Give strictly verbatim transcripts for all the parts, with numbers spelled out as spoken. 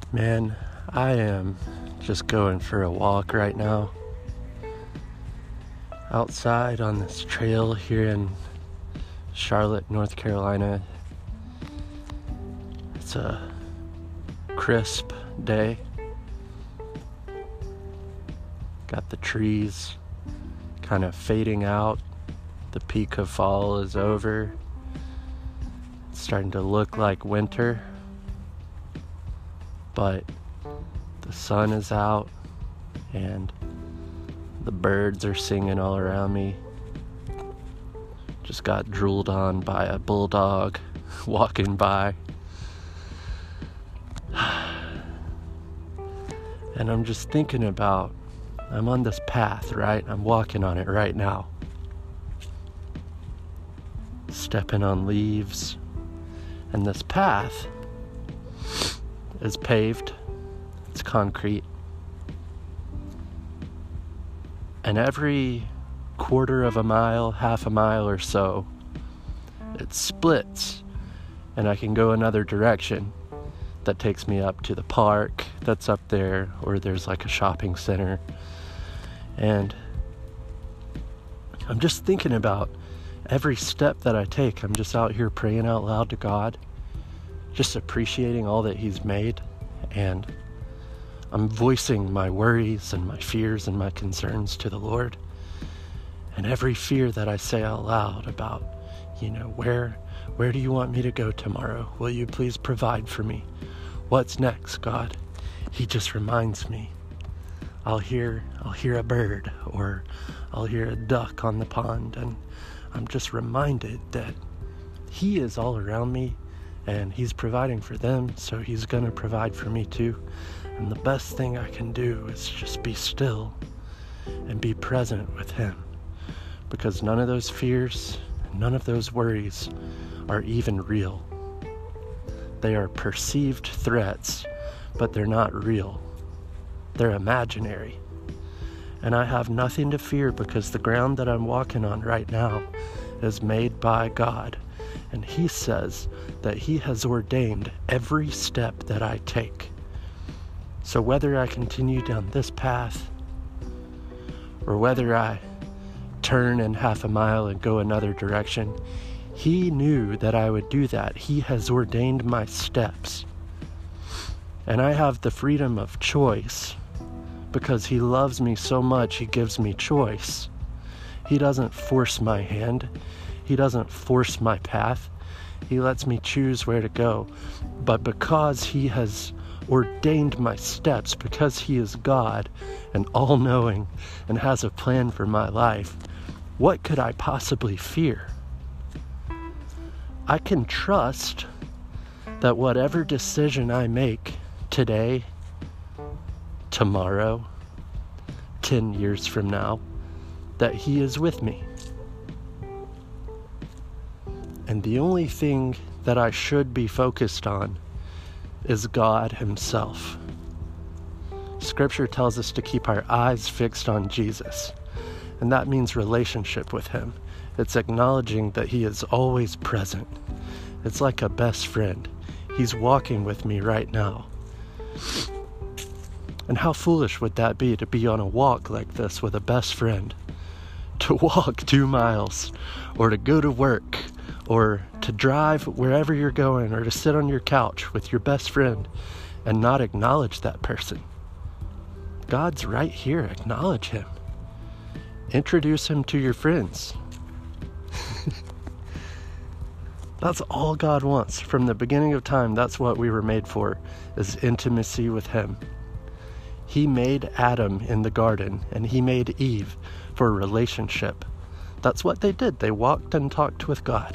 Man, I am just going for a walk right now. Outside on this trail here in Charlotte, North Carolina. It's a crisp day. Got the trees kind of fading out. The peak of fall is over. It's starting to look like winter. But the sun is out and the birds are singing all around me. Just got drooled on by a bulldog walking by. And I'm just thinking about, I'm on this path, right? I'm walking on it right now. Stepping on leaves. And this path is paved. It's concrete. And every quarter of a mile, half a mile or so, it splits and I can go another direction that takes me up to the park that's up there, or there's like a shopping center. And I'm just thinking about every step that I take. I'm just out here praying out loud to God, just appreciating all that He's made, and I'm voicing my worries and my fears and my concerns to the Lord. And every fear that I say out loud about, you know, where where do you want me to go tomorrow? Will you please provide for me? What's next, God? He just reminds me. I'll hear I'll hear a bird, or I'll hear a duck on the pond, and I'm just reminded that He is all around me and He's providing for them, so He's gonna provide for me too. And the best thing I can do is just be still and be present with Him, because none of those fears, none of those worries are even real. They are perceived threats, but they're not real. They're imaginary. And I have nothing to fear, because the ground that I'm walking on right now is made by God. And He says that He has ordained every step that I take. So whether I continue down this path, or whether I turn in half a mile and go another direction, He knew that I would do that. He has ordained my steps. And I have the freedom of choice, because He loves me so much, He gives me choice. He doesn't force my hand. He doesn't force my path. He lets me choose where to go. But because He has ordained my steps, because He is God and all-knowing and has a plan for my life, what could I possibly fear? I can trust that whatever decision I make today, tomorrow, ten years from now, that He is with me. And the only thing that I should be focused on is God Himself. Scripture tells us to keep our eyes fixed on Jesus, and that means relationship with Him. It's acknowledging that He is always present. It's like a best friend. He's walking with me right now. And how foolish would that be, to be on a walk like this with a best friend? To walk two miles, or to go to work, or to drive wherever you're going, or to sit on your couch with your best friend and not acknowledge that person. God's right here. Acknowledge Him. Introduce Him to your friends. That's all God wants. From the beginning of time, that's what we were made for, is intimacy with Him. He made Adam in the garden, and He made Eve for a relationship. That's what they did. They walked and talked with God.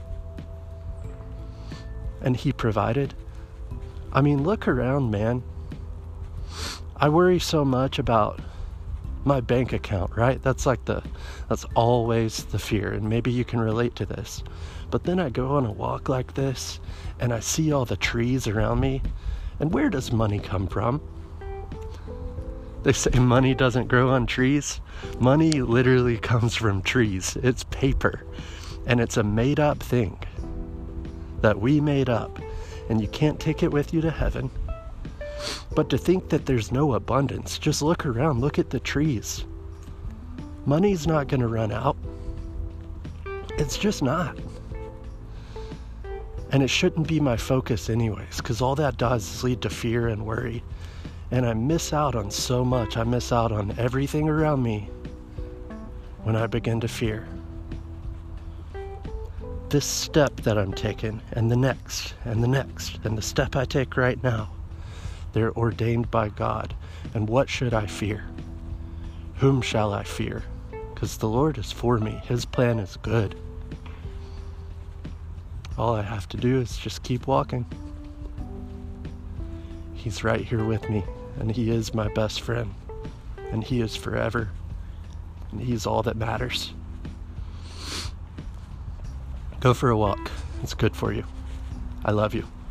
And He provided. I mean, look around, man. I worry so much about my bank account, right? That's like the, that's always the fear, and maybe you can relate to this. But then I go on a walk like this, and I see all the trees around me, and where does money come from? They say money doesn't grow on trees. Money literally comes from trees. It's paper, and it's a made-up thing that we made up, and you can't take it with you to heaven. But to think that there's no abundance, just look around, look at the trees. Money's not going to run out. It's just not. And it shouldn't be my focus anyways, because all that does is lead to fear and worry. And I miss out on so much. I miss out on everything around me when I begin to fear. This step that I'm taking, and the next, and the next, and the step I take right now, they're ordained by God. And what should I fear? Whom shall I fear? Because the Lord is for me. His plan is good. All I have to do is just keep walking. He's right here with me, and He is my best friend, and He is forever, and He's all that matters. Go for a walk. It's good for you. I love you.